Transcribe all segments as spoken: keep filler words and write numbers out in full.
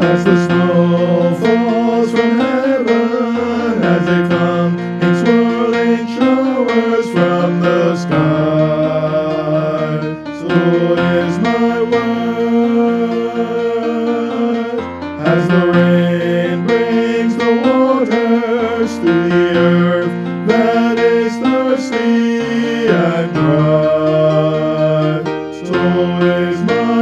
As the snow falls from heaven, as they come in swirling showers from the sky, so is my word. As the rain brings the waters to the earth that is thirsty and dry, so is my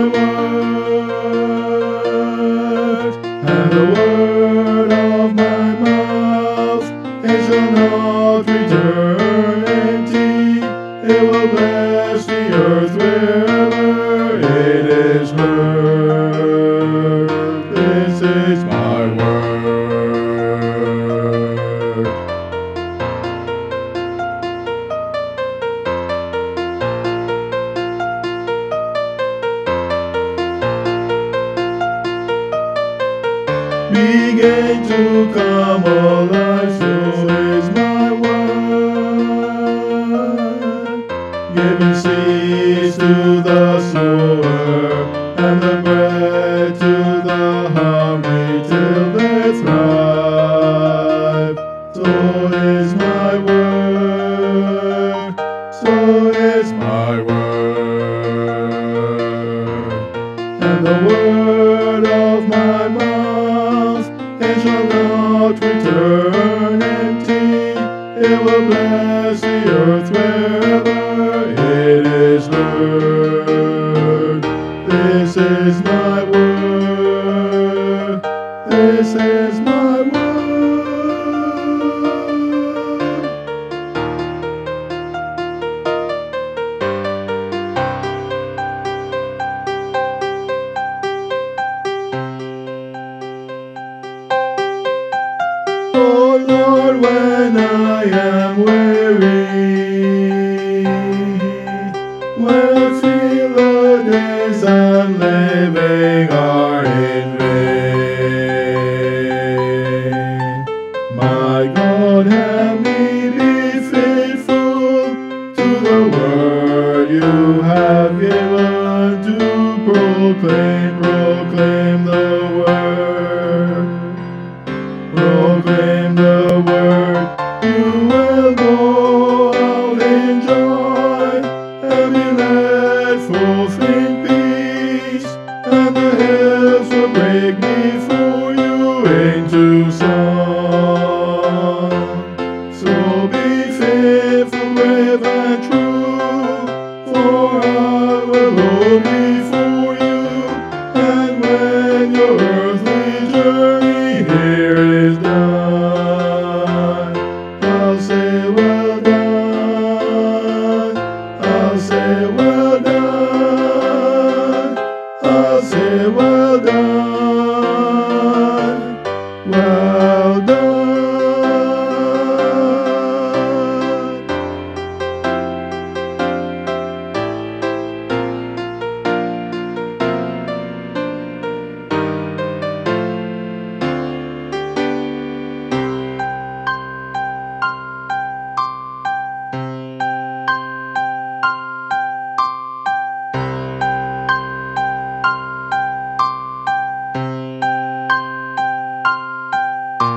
word. And the word of my mouth, it shall not return empty. It will bless the earth wherever it is heard. This is my word. Begin to come alive, so is my word. Giving seeds to the sower, and the bread to the hungry till they thrive. So is my word, so is my word. And the word of my mouth, it shall not return empty. It will bless the earth wherever it is heard. This is my word. This is my word. Oh Lord, when I am weary, when I feel the days I'm living are in vain, my God, help me be faithful to the word you have given to proclaim, proclaim the word. Proclaim the word, you will go out in joy, and be led forth in peace, and the hills will break before you into song. So be faithful, brave and true, for I will go before you, and when your earthly journey here is done, I'll say well done, I'll say well done, I'll say well done, well done.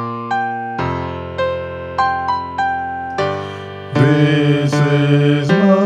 This is my